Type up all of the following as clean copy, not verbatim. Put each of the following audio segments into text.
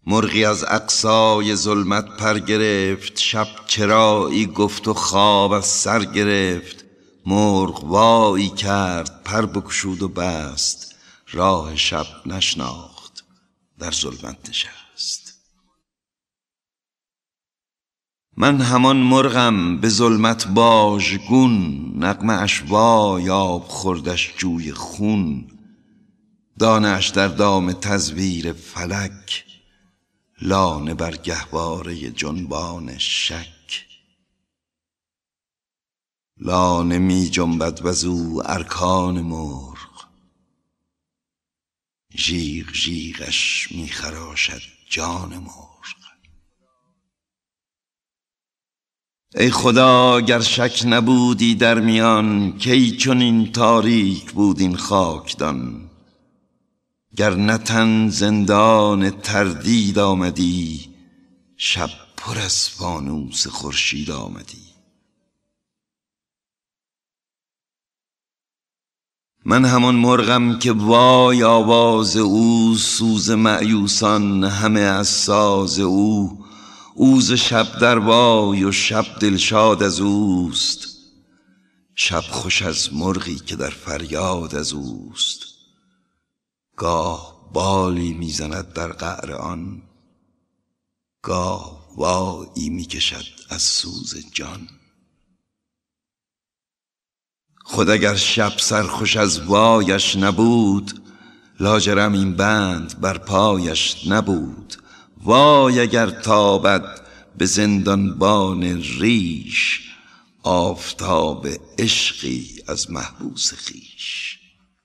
مرغی از اقصای ظلمت پر گرفت، شب چرایی گفت و خواب از سر گرفت. مرغ وایی کرد، پر بگشود و بست، راه شب نشناخت، در ظلمت نشست. من همان مرغم به ظلمت باژگون، نغمه اش وای آب خوردش جوی خون. دانه اش در دام تزویر فلک، لانه بر گهواره جنبان شک. لانه می جنبد وزو ارکان مرغ، ژیغ ژیغش می خراشد جان مرغ. ای خدا گر شک نبودی در میان، کی چنین تاریک بود این خاکدان. گر نه تن زندان تردید آمدی، شب پر از فانوس خورشید آمدی. من همان مرغم که وای آواز او، سوز مأیوسان همه از ساز او. اوز شب در وای و شب دلشاد از اوست، شب خوش از مرغی که در فریاد از اوست. گاه بالی میزند در قعر آن، گاه وایی میکشد از سوز جان. خود اگر شب سرخوش از وایش نبود، لاجرم این بند بر پایش نبود. وای اگر تابد به زندانبان ریش، آفتاب عشقی از محبوس خویش.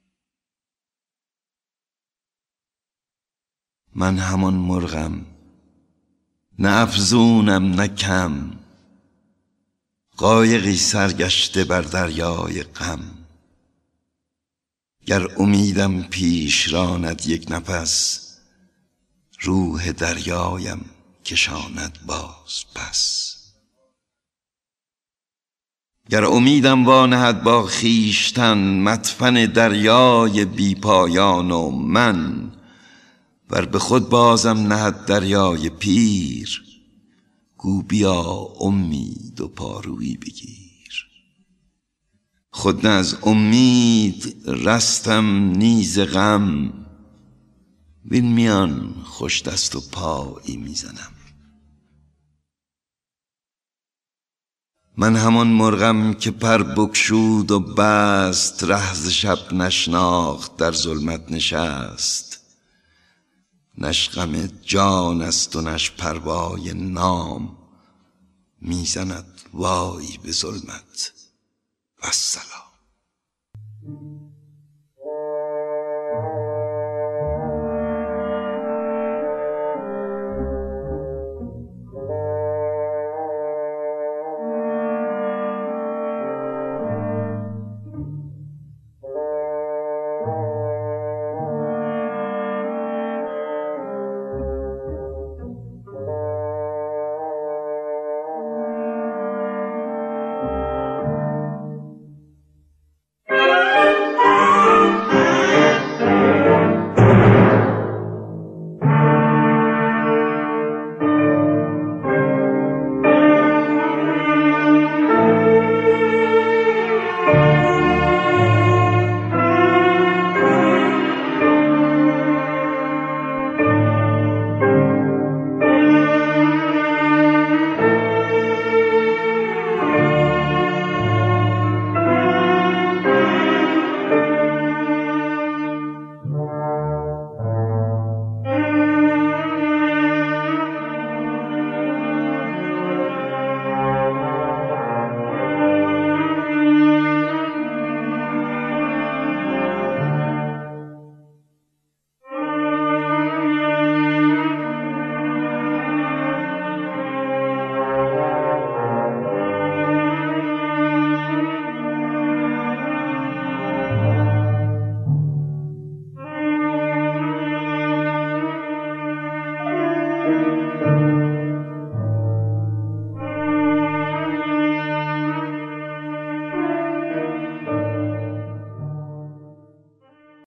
من همان مرغم، نه افزونم نه کم، قایقی سرگشته بر دریای غم. گر امیدم پیش راند یک نفس، روح دریایم کشاند باز پس. گر امیدم وانهد با خویشتن، مدفن دریای بی پایان و من. ور به خود بازم نهد دریای پیر، گو بیا امید و پارویی بگیر. خود نه از امید رستم نی ز غم، وین میان خوش دست و پایی میزنم. من همان مرغم که پر بگشود و بست، ره ز شب نشناخت در ظلمت نشست. نش غم جان است و نش پروای نام، میزند وای به ظلمت والسلام.